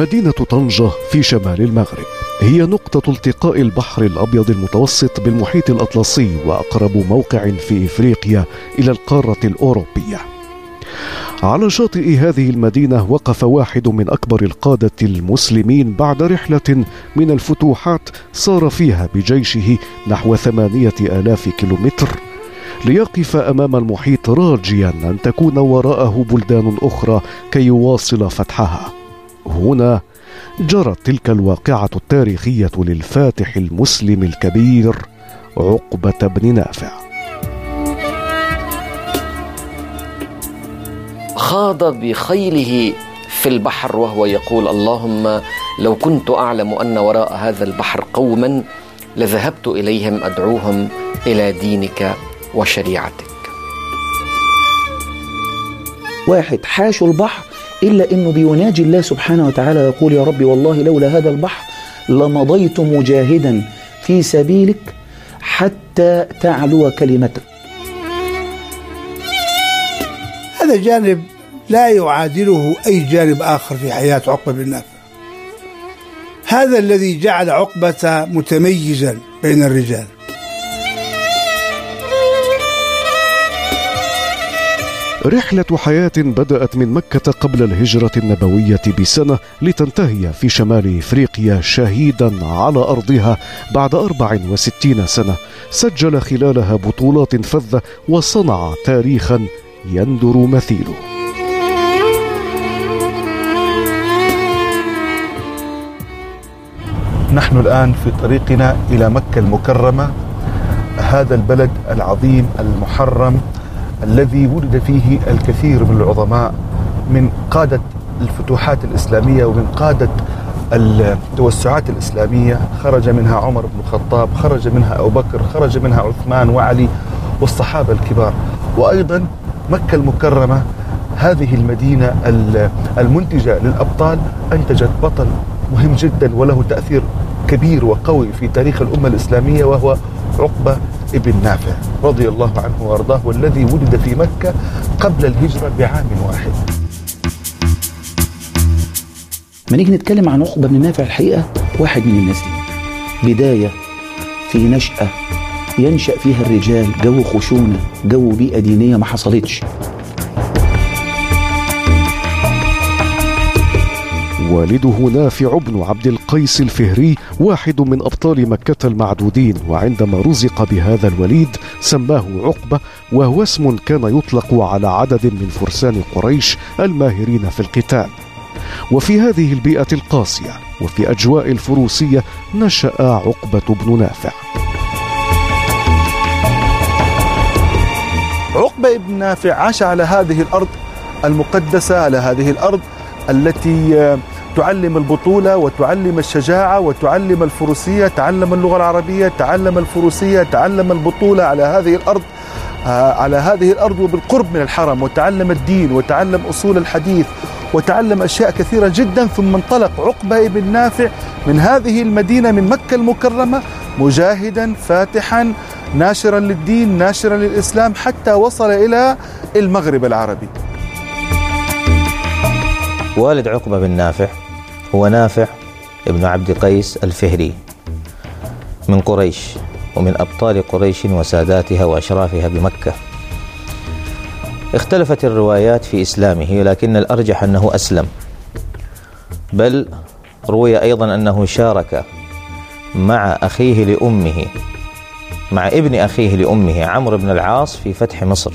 مدينة طنجة في شمال المغرب هي نقطة التقاء البحر الأبيض المتوسط بالمحيط الأطلسي وأقرب موقع في إفريقيا إلى القارة الأوروبية. على شاطئ هذه المدينة وقف واحد من أكبر القادة المسلمين بعد رحلة من الفتوحات سار فيها بجيشه نحو 8000 كيلومتر ليقف أمام المحيط راجيا أن تكون وراءه بلدان أخرى كي يواصل فتحها. هنا جرت تلك الواقعة التاريخية للفاتح المسلم الكبير عقبة بن نافع. خاض بخيله في البحر وهو يقول: اللهم لو كنت أعلم أن وراء هذا البحر قوما لذهبت إليهم أدعوهم إلى دينك وشريعتك. واحد حاشوا البحر إلا أنه بيناجي الله سبحانه وتعالى يقول: يا ربي والله لولا هذا البحر لمضيت مجاهدا في سبيلك حتى تعلو كلمتك. هذا جانب لا يعادله أي جانب آخر في حياة عقبة بن نافع. هذا الذي جعل عقبة متميزا بين الرجال. رحلة حياة بدأت من مكة قبل الهجرة النبوية بسنة لتنتهي في شمال إفريقيا شهيدا على أرضها بعد 64 سنة سجل خلالها بطولات فذة وصنع تاريخا يندر مثيله. نحن الآن في طريقنا إلى مكة المكرمة، هذا البلد العظيم المحرم الذي ولد فيه الكثير من العظماء من قادة الفتوحات الإسلامية ومن قادة التوسعات الإسلامية. خرج منها عمر بن الخطاب، خرج منها أبو بكر، خرج منها عثمان وعلي والصحابة الكبار. وأيضا مكة المكرمة هذه المدينة المنتجة للأبطال أنتجت بطل مهم جدا وله تأثير كبير وقوي في تاريخ الأمة الإسلامية، وهو عقبة ابن نافع رضي الله عنه وارضاه، والذي ولد في مكة قبل الهجرة بعام واحد. ما نيجي نتكلم عن عقبة بن نافع، الحقيقة واحد من الناس دي بداية في نشأة ينشأ فيها الرجال جو خشونة، جو بيئة دينية ما حصلتش. والده نافع بن عبد القيس الفهري واحد من أبطال مكة المعدودين، وعندما رزق بهذا الوليد سماه عقبة، وهو اسم كان يطلق على عدد من فرسان قريش الماهرين في القتال. وفي هذه البيئة القاسية وفي أجواء الفروسية نشأ عقبة بن نافع. عقبة بن نافع عاش على هذه الأرض المقدسة، على هذه الأرض التي تعلم البطولة وتعلم الشجاعة وتعلم الفروسية. تعلم اللغة العربية، تعلم الفروسية، تعلم البطولة على هذه الأرض وبالقرب من الحرم، وتعلم الدين وتعلم أصول الحديث وتعلم أشياء كثيرة جدا. ثم انطلق عقبة بن نافع من هذه المدينة من مكة المكرمة مجاهدا فاتحا ناشرا للدين ناشرا للإسلام حتى وصل إلى المغرب العربي. والد عقبة بن نافع هو نافع ابن عبد قيس الفهري من قريش، ومن أبطال قريش وساداتها وأشرافها بمكة. اختلفت الروايات في إسلامه، لكن الأرجح أنه أسلم، بل روي أيضا أنه شارك مع ابن أخيه لأمه عمرو بن العاص في فتح مصر.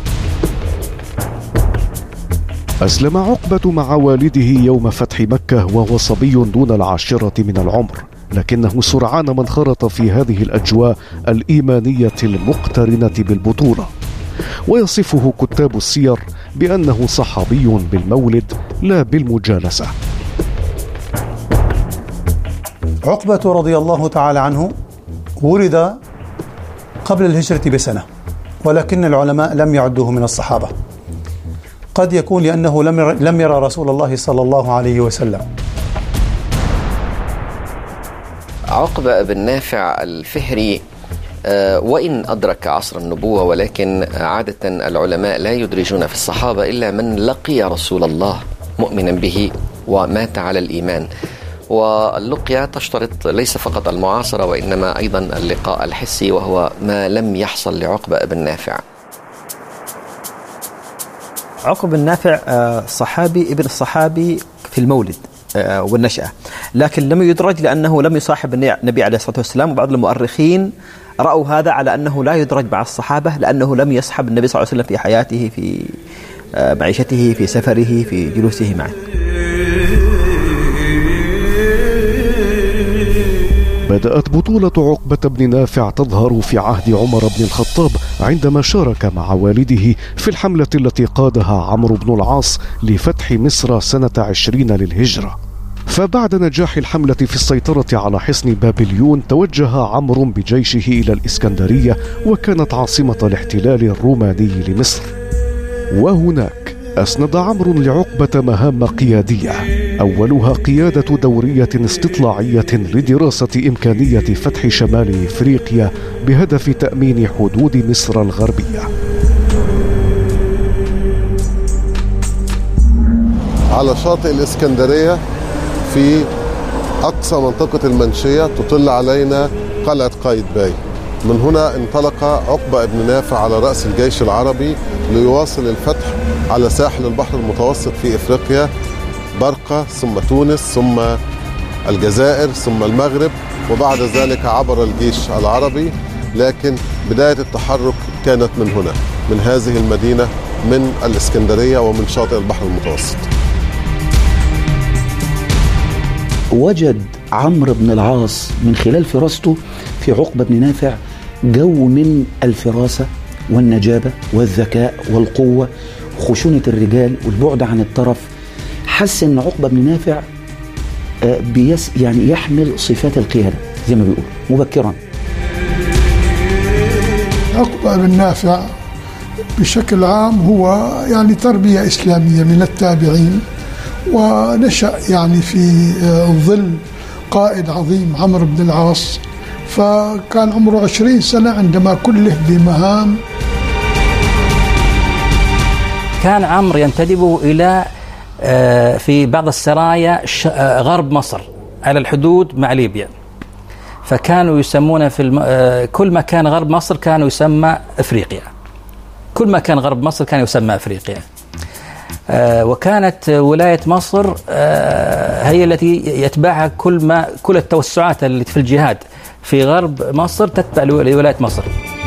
أسلم عقبة مع والده يوم فتح مكة وهو صبي دون 10 من العمر، لكنه سرعان ما انخرط في هذه الأجواء الإيمانية المقترنة بالبطولة، ويصفه كتاب السير بأنه صحابي بالمولد لا بالمجالسة. عقبة رضي الله تعالى عنه ولد قبل الهجرة بسنة، ولكن العلماء لم يعدوه من الصحابة. قد يكون لأنه لم يرى رسول الله صلى الله عليه وسلم. عقبة بن نافع الفهري وإن أدرك عصر النبوة، ولكن عادة العلماء لا يدرجون في الصحابة إلا من لقي رسول الله مؤمنا به ومات على الإيمان. واللقيا تشترط ليس فقط المعاصرة وإنما أيضا اللقاء الحسي، وهو ما لم يحصل لعقبة بن نافع. عقبة بن نافع صحابي ابن الصحابي في المولد والنشأة، لكن لم يدرج لأنه لم يصاحب النبي عليه الصلاة والسلام، وبعض المؤرخين رأوا هذا على أنه لا يدرج مع الصحابة لأنه لم يصحب النبي صلى الله عليه وسلم في حياته، في معيشته، في سفره، في جلوسه معه. بدأت بطولة عقبة بن نافع تظهر في عهد عمر بن الخطاب عندما شارك مع والده في الحملة التي قادها عمرو بن العاص لفتح مصر سنة 20 للهجرة. فبعد نجاح الحملة في السيطرة على حصن بابليون توجه عمرو بجيشه إلى الإسكندرية، وكانت عاصمة الاحتلال الروماني لمصر. وهناك أسند عمرو لعقبة مهام قيادية، أولها قيادة دورية استطلاعية لدراسة إمكانية فتح شمال إفريقيا بهدف تأمين حدود مصر الغربية. على شاطئ الإسكندرية في أقصى منطقة المنشية تطل علينا قلعة قايتباي. من هنا انطلق عقبة بن نافع على رأس الجيش العربي ليواصل الفتح على ساحل البحر المتوسط في إفريقيا، برقة ثم تونس ثم الجزائر ثم المغرب، وبعد ذلك عبر الجيش العربي. لكن بداية التحرك كانت من هنا، من هذه المدينة، من الإسكندرية ومن شاطئ البحر المتوسط. وجد عمرو بن العاص من خلال فراسته في عقبة بن نافع جو من الفراسة والنجابة والذكاء والقوة وخشونة الرجال والبعد عن الطرف. حس ان عقبة بن نافع يعني يحمل صفات القيادة زي ما بيقول مبكرا. عقبة بن نافع بشكل عام هو يعني تربية إسلامية من التابعين، ونشأ يعني في ظل قائد عظيم عمرو بن العاص، فكان عمره 20 سنة عندما كلف بمهام. كان عمرو ينتدب إلى في بعض السرايا غرب مصر على الحدود مع ليبيا، فكانوا يسمون في كل مكان غرب مصر كانوا يسمى أفريقيا، كل مكان غرب مصر كان يسمى أفريقيا. وكانت ولاية مصر هي التي يتبعها كل التوسعات التي في الجهاد في غرب مصر تتبع لولاية مصر.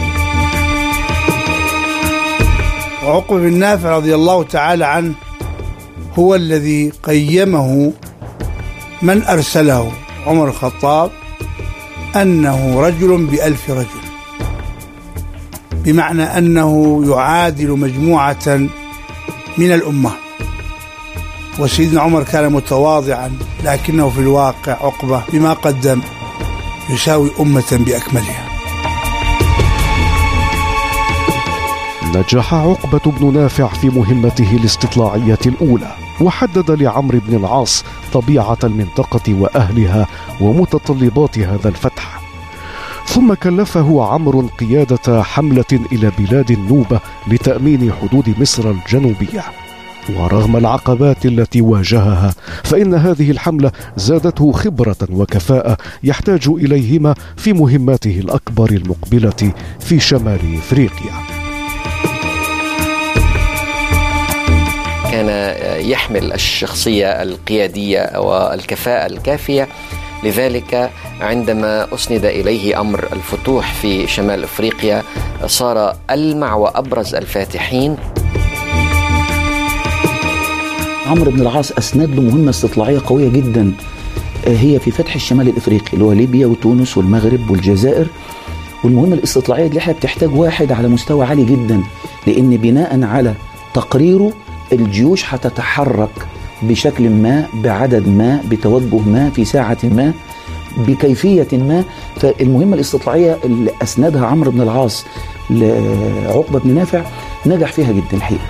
وعقبة بن نافع رضي الله تعالى عنه هو الذي قيمه من أرسله عمر الخطاب أنه رجل ب1000 رجل، بمعنى أنه يعادل مجموعة من الأمة. وسيدنا عمر كان متواضعا، لكنه في الواقع عقبة بما قدم يساوي أمة بأكملها. نجح عقبة بن نافع في مهمته الاستطلاعية الأولى، وحدد لعمرو بن العاص طبيعة المنطقة وأهلها ومتطلبات هذا الفتح. ثم كلفه عمرو قيادة حملة إلى بلاد النوبة لتأمين حدود مصر الجنوبية. ورغم العقبات التي واجهها، فإن هذه الحملة زادته خبرة وكفاءة يحتاج إليهما في مهماته الأكبر المقبلة في شمال إفريقيا. كان يحمل الشخصية القيادية والكفاءة الكافية، لذلك عندما أسند إليه أمر الفتوح في شمال أفريقيا صار ألمع وأبرز الفاتحين. عمرو بن العاص أسند له مهمة استطلاعية قوية جدا، هي في فتح الشمال الإفريقي اللي هو ليبيا وتونس والمغرب والجزائر. والمهمة الاستطلاعية دي بتحتاج واحد على مستوى عالي جدا، لأن بناء على تقريره الجيوش هتتحرك بشكل ما، بعدد ما، بتوجه ما، في ساعة ما، بكيفية ما. فالمهمة الاستطلاعية اللي أسندها عمرو بن العاص لعقبة بن نافع نجح فيها جدا الحقيقة.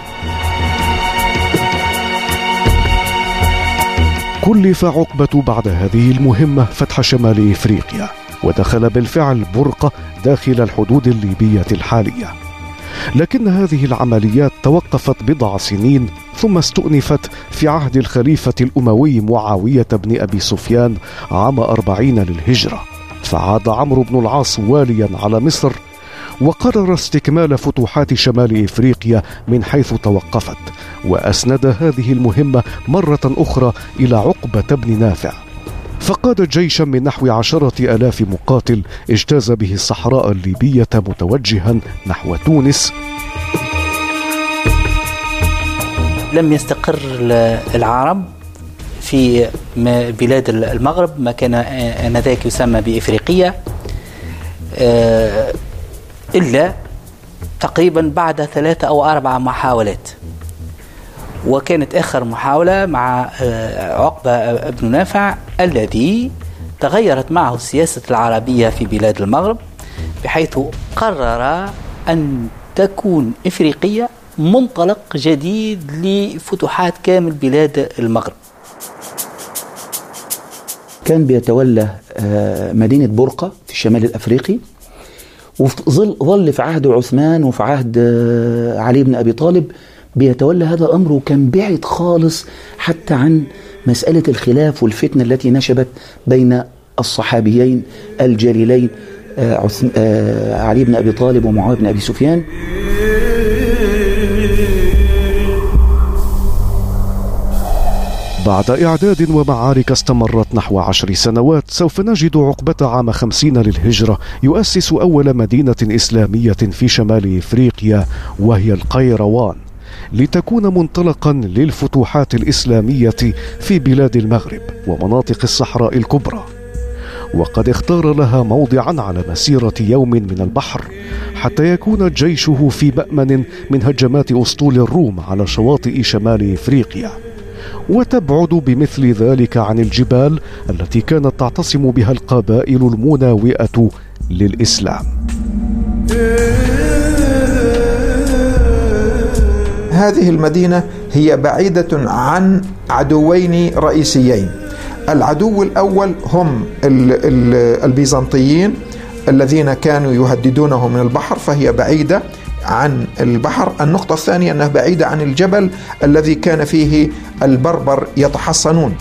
كلف عقبة بعد هذه المهمة فتح شمال إفريقيا، ودخل بالفعل برقة داخل الحدود الليبية الحالية. لكن هذه العمليات توقفت بضع سنين ثم استؤنفت في عهد الخليفة الأموي معاوية بن أبي سفيان عام 40 للهجرة، فعاد عمرو بن العاص واليا على مصر وقرر استكمال فتوحات شمال إفريقيا من حيث توقفت، وأسند هذه المهمة مرة أخرى إلى عقبة بن نافع، فقاد جيشا من نحو 10,000 مقاتل اجتاز به الصحراء الليبية متوجها نحو تونس. لم يستقر العرب في بلاد المغرب، ما كان آنذاك يسمى بإفريقيا، إلا تقريبا بعد 3 أو 4 محاولات. وكانت آخر محاولة مع عقبة بن نافع الذي تغيرت معه السياسة العربية في بلاد المغرب، بحيث قرر أن تكون إفريقيا منطلق جديد لفتوحات كامل بلاد المغرب. كان بيتولى مدينة برقة في الشمال الأفريقي، وظل في عهد عثمان وفي عهد علي بن أبي طالب بيتولى هذا الأمر، وكان بعيد خالص حتى عن مسألة الخلاف والفتنة التي نشبت بين الصحابيين الجليلين علي بن أبي طالب ومعاوية بن أبي سفيان. بعد إعداد ومعارك استمرت نحو 10 سنوات، سوف نجد عقبة عام 50 للهجرة يؤسس أول مدينة إسلامية في شمال إفريقيا، وهي القيروان، لتكون منطلقا للفتوحات الإسلامية في بلاد المغرب ومناطق الصحراء الكبرى. وقد اختار لها موضعا على مسيرة يوم من البحر حتى يكون جيشه في مأمن من هجمات أسطول الروم على شواطئ شمال إفريقيا، وتبعد بمثل ذلك عن الجبال التي كانت تعتصم بها القبائل المناوئة للإسلام. هذه المدينة هي بعيدة عن عدوين رئيسيين. العدو الأول هم البيزنطيين الذين كانوا يهددونه من البحر، فهي بعيدة عن البحر. النقطة الثانية أنها بعيدة عن الجبل الذي كان فيه البربر يتحصنون.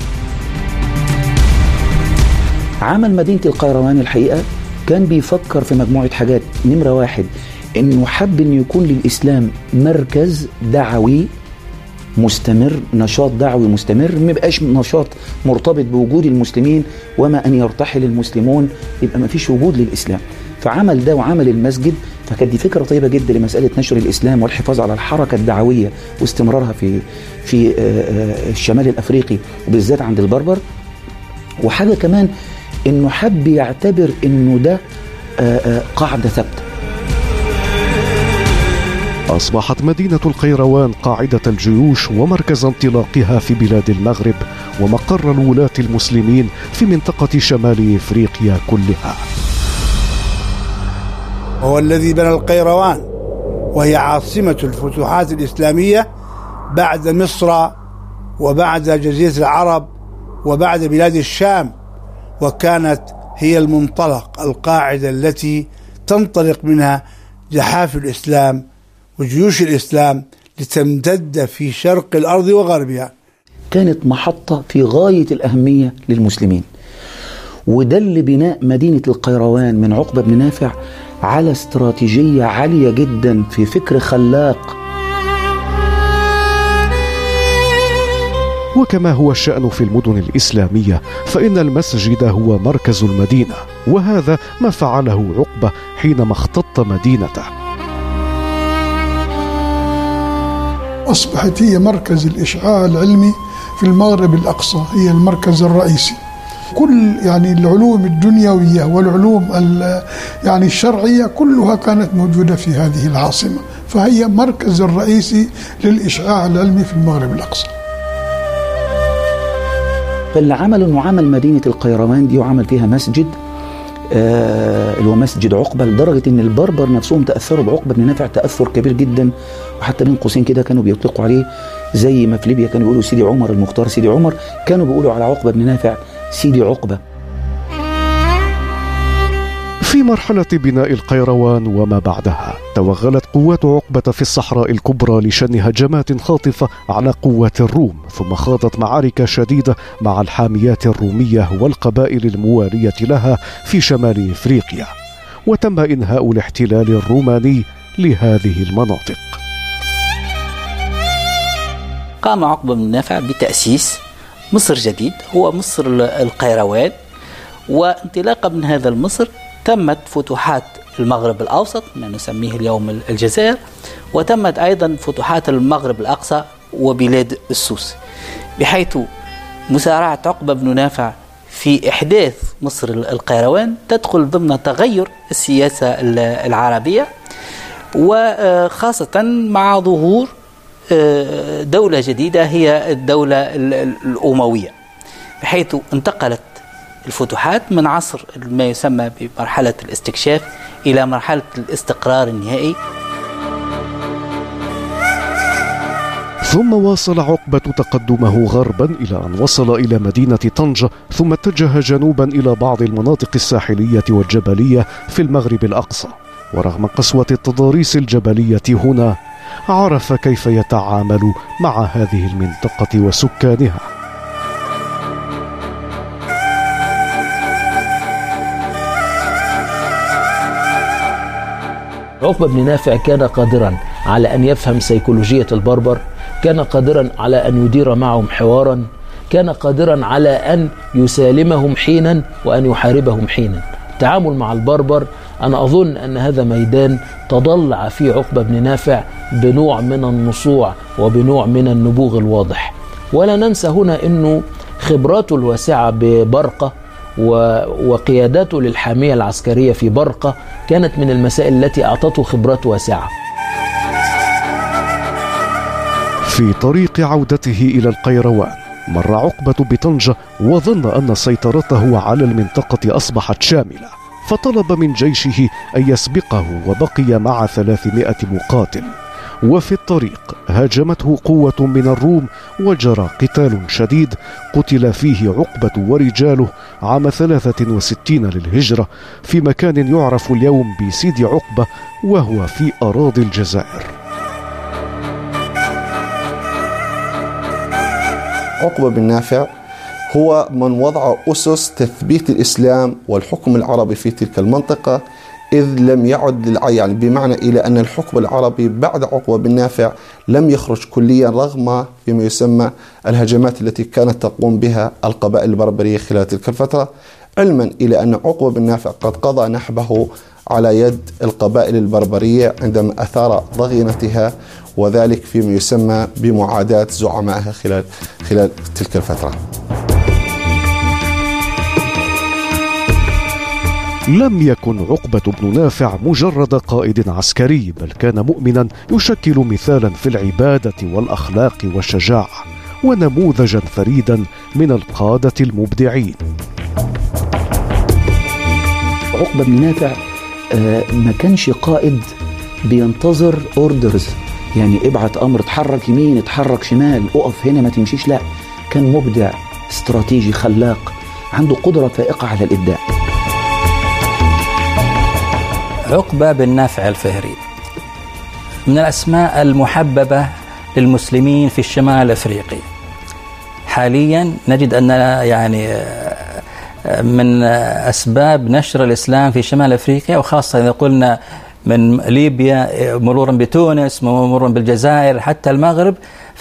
عمل مدينة القيروان الحقيقة كان بيفكر في مجموعة حاجات. نمرة 1 إنه حب إنه يكون للإسلام مركز دعوي مستمر، نشاط دعوي مستمر، ما يبقاش نشاط مرتبط بوجود المسلمين، وما أن يرتحل المسلمون يبقى ما فيش وجود للإسلام. فعمل ده وعمل المسجد، فكانت دي فكرة طيبة جدا لمسألة نشر الإسلام والحفاظ على الحركة الدعوية واستمرارها في الشمال الأفريقي وبالذات عند البربر. وحاجة كمان إنه حب يعتبر إنه ده قاعدة ثابتة. أصبحت مدينة القيروان قاعدة الجيوش ومركز انطلاقها في بلاد المغرب ومقر الولاة المسلمين في منطقة شمال إفريقيا كلها. هو الذي بنى القيروان، وهي عاصمة الفتوحات الإسلامية بعد مصر وبعد جزيرة العرب وبعد بلاد الشام، وكانت هي المنطلق، القاعدة التي تنطلق منها جحافل الإسلام وجيوش الإسلام لتمتد في شرق الأرض وغربها. كانت محطة في غاية الأهمية للمسلمين، ودل بناء مدينة القيروان من عقبة بن نافع على استراتيجية عالية جدا في فكر خلاق. وكما هو الشأن في المدن الإسلامية، فإن المسجد هو مركز المدينة، وهذا ما فعله عقبة حينما اختط مدينته. أصبحت هي مركز الإشعاع العلمي في المغرب الأقصى، هي المركز الرئيسي. كل العلوم الدنيوية والعلوم الشرعية كلها كانت موجودة في هذه العاصمة، فهي مركز الرئيسي للإشعاع العلمي في المغرب الأقصى. فاللي عمل إنه عمل مدينة القيروان دي وعمل فيها مسجد اللي هو مسجد عقبة، لدرجة إن البربر نفسهم تأثروا بعقبة بن نافع تأثر كبير جدا، وحتى بين قوسين كده كانوا بيطلقوا عليه زي ما في ليبيا كانوا بيقولوا سيدي عمر المختار سيدي عمر، كانوا بيقولوا على عقبة بن نافع سيدي عقبة. في مرحلة بناء القيروان وما بعدها توغلت قوات عقبة في الصحراء الكبرى لشن هجمات خاطفة على قوات الروم، ثم خاضت معارك شديدة مع الحاميات الرومية والقبائل الموالية لها في شمال إفريقيا، وتم إنهاء الاحتلال الروماني لهذه المناطق. قام عقبة بن نافع بتأسيس مصر جديد، هو مصر القيروان، وانطلاقا من هذا المصر تمت فتوحات المغرب الأوسط ما نسميه اليوم الجزائر، وتمت أيضا فتوحات المغرب الأقصى وبلاد السوس، بحيث مسارعة عقبة بن نافع في إحداث مصر القيروان تدخل ضمن تغير السياسة العربية، وخاصة مع ظهور دولة جديدة هي الدولة الأموية، بحيث انتقلت الفتوحات من عصر ما يسمى بمرحلة الاستكشاف إلى مرحلة الاستقرار النهائي. ثم واصل عقبة تقدمه غربا إلى أن وصل إلى مدينة طنجة، ثم اتجه جنوبا إلى بعض المناطق الساحلية والجبلية في المغرب الأقصى. ورغم قسوة التضاريس الجبلية هنا، عرف كيف يتعامل مع هذه المنطقة وسكانها. عقبة بن نافع كان قادرا على أن يفهم سيكولوجية البربر، كان قادرا على أن يدير معهم حوارا، كان قادرا على أن يسالمهم حينا وأن يحاربهم حينا. التعامل مع البربر أنا أظن أن هذا ميدان تضلع فيه عقبة بن نافع بنوع من النصوع وبنوع من النبوغ الواضح. ولا ننسى هنا أنه خبراته الواسعة ببرقة وقياداته للحامية العسكرية في برقة كانت من المسائل التي أعطته خبرات واسعة. في طريق عودته إلى القيروان مر عقبة بطنجة وظن أن سيطرته على المنطقة أصبحت شاملة، فطلب من جيشه أن يسبقه وبقي مع 300 مقاتل. وفي الطريق هاجمته قوة من الروم وجرى قتال شديد قتل فيه عقبة ورجاله عام 63 للهجرة في مكان يعرف اليوم بسيدي عقبة وهو في أراضي الجزائر. عقبة بن نافع هو من وضع أسس تثبيت الإسلام والحكم العربي في تلك المنطقة، إذ لم يعد يعني بمعنى إلى أن الحكم العربي بعد عقبة بن نافع لم يخرج كليا رغم فيما يسمى الهجمات التي كانت تقوم بها القبائل البربرية خلال تلك الفترة، علما إلى أن عقبة بن نافع قد قضى نحبه على يد القبائل البربرية عندما أثار ضغينتها، وذلك فيما يسمى بمعاداة زعمائها خلال تلك الفترة. لم يكن عقبة بن نافع مجرد قائد عسكري، بل كان مؤمنا يشكل مثالا في العبادة والأخلاق والشجاعة، ونموذجا فريدا من القادة المبدعين. عقبة بن نافع ما كانش قائد بينتظر اوردرز، يعني ابعت امر اتحرك يمين اتحرك شمال اقف هنا ما تمشيش، لا، كان مبدع استراتيجي خلاق عنده قدرة فائقة على الإبداع. عقبة بن نافع الفهري من الأسماء المحببة للمسلمين في الشمال الأفريقي. حاليا نجد أن يعني من أسباب نشر الإسلام في شمال أفريقيا، وخاصة إذا قلنا من ليبيا مرورا بتونس مرورا بالجزائر حتى المغرب،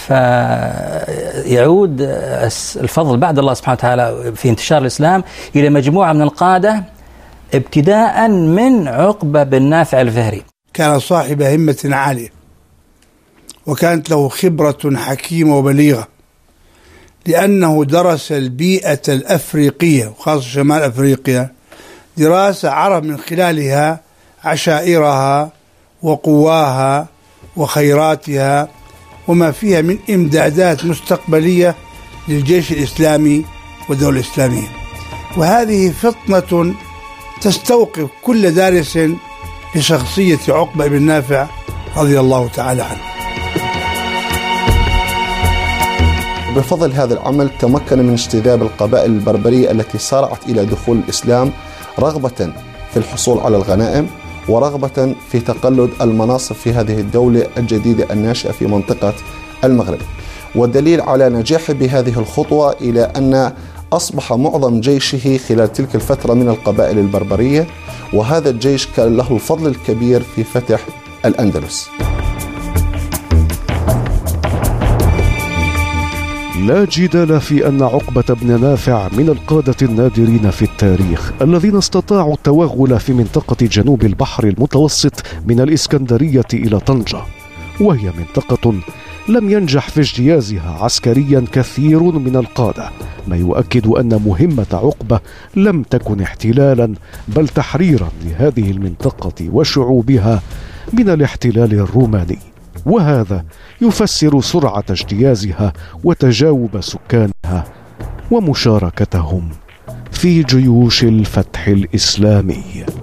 فيعود الفضل بعد الله سبحانه وتعالى في انتشار الإسلام إلى مجموعة من القادة ابتداء من عقبة بن نافع الفهري. كان صاحب همة عالية، وكانت له خبرة حكيمة وبليغة، لأنه درس البيئة الأفريقية وخاصة شمال أفريقيا دراسة عرف من خلالها عشائرها وقواها وخيراتها وما فيها من إمدادات مستقبلية للجيش الإسلامي والدولة الإسلامية. وهذه فطنة تستوقف كل دارس لشخصية عقبة بن نافع رضي الله تعالى عنه. بفضل هذا العمل تمكن من اجتذاب القبائل البربرية التي سارعت إلى دخول الإسلام رغبة في الحصول على الغنائم، ورغبة في تقلد المناصب في هذه الدولة الجديدة الناشئة في منطقة المغرب. والدليل على نجاحه بهذه الخطوة إلى أن أصبح معظم جيشه خلال تلك الفترة من القبائل البربرية، وهذا الجيش كان له الفضل الكبير في فتح الأندلس. لا جدال في أن عقبة بن نافع من القادة النادرين في التاريخ الذين استطاعوا التوغل في منطقة جنوب البحر المتوسط من الإسكندرية إلى طنجة، وهي منطقة لم ينجح في اجتيازها عسكريا كثير من القادة، ما يؤكد أن مهمة عقبة لم تكن احتلالا بل تحريرا لهذه المنطقة وشعوبها من الاحتلال الروماني، وهذا يفسر سرعة اجتيازها وتجاوب سكانها ومشاركتهم في جيوش الفتح الإسلامي.